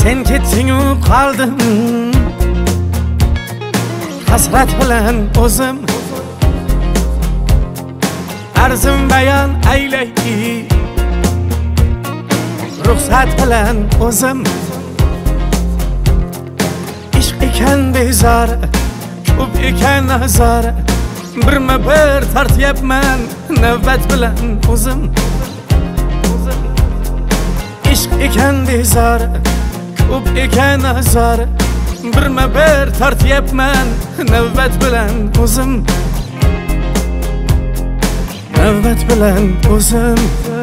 Sen ketding-u qoldim hasrat bilan o'zim. Arzim bayon aylay ruxsat bilan o'zim. Ishq ekan bezori, ko'p ekan azori, birma-bir tortyapman navbat bilan o'zim. Ishq ekan bezori, ko'p ekan azori, birma-bir tortyapman navbat bilan o'zim. Navbat bilan o'zim,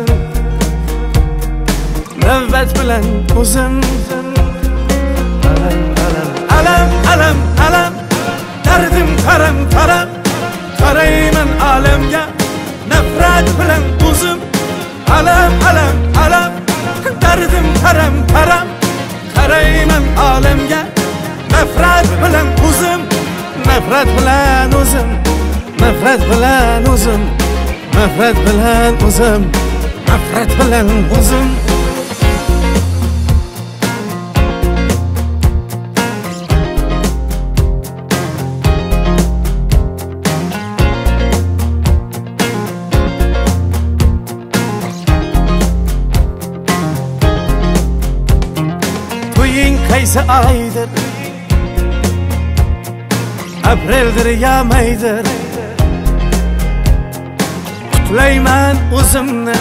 navbat bilan o'zim. Alam, alam, alam, dardim taram, taram, qarayman alamga nafrat bilan o'zim. Alam, alam, alam, dardim taram, taram, qarayman alamga nafrat bilan o'zim. Nafrat bilan o'zim, nafrat bilan o'zim, nafrat bilan o'zim, nafrat bilan o'zim. To'ying qaysi oydir? Apreldir ya maydir? Qutlayman o'zimni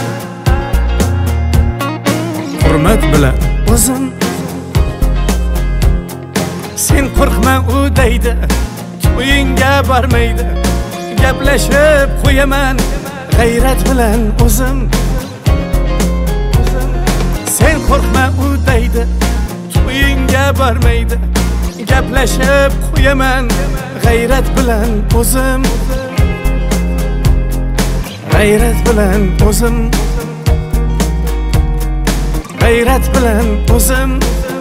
hurmat bilan o'zim. Sen qo'rqma u deydi, to'yingga bormaydi. Gaplashib qo'yaman g'ayrat bilan o'zim. Sen qo'rqma u deydi, to'yingga bormaydi. Gaplashib qo'yaman g'ayrat bilan o'zim. G'ayrat bilan o'zim, g'ayrat bilan o'zim.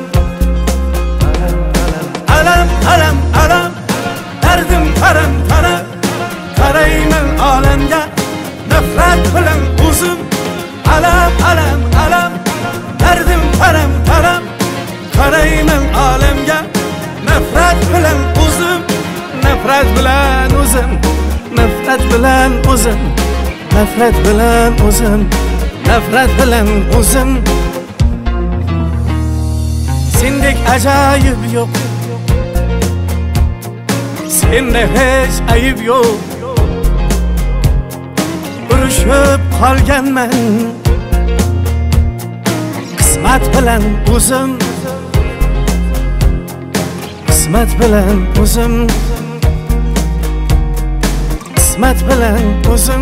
Alam, alam, alam, dardim taram, taram, qarayman olamga nafrat bilan o'zim. Alam, alam, alam, dardim taram, taram, qarayman olamga nafrat bilan o'zim. Nafrat bilan o'zim, nafrat bilan o'zim, nafrat bilan o'zim, nafrat bilan o'zim. Sendek ajoyib yo'q, senda hech ayib yo'q. Urushib qolganman qismat bilan o'zim, qismat bilan o'zim, qismat bilan o'zim.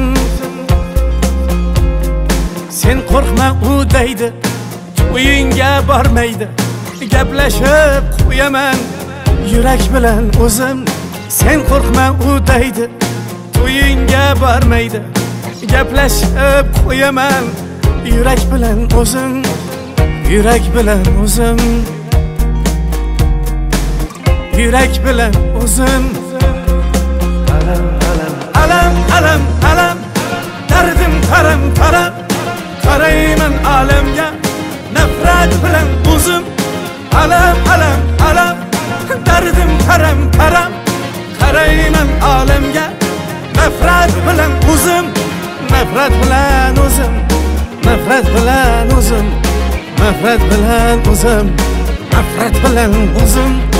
Sen qo'rqma u deydi, to'yingga bormaydi. Gaplashib qo'yaman yurak bilan o'zim. Sen qo'rqma u deydi, to'yingga bormaydi. Gaplashib qo'yaman yurak bilan o'zim. Yurak bilan o'zim, yurak bilan o'zim. Alam, alam, alam, dardim taram, taram, qarayman alamga nafrat bilan o'zim. Alam, alam, alam, dardim taram, taram, qarayman alamga nafrat bilan o'zim. Nafrat bilan o'zim, nafrat bilan o'zim, nafrat bilan o'zim, nafrat bilan o'zim.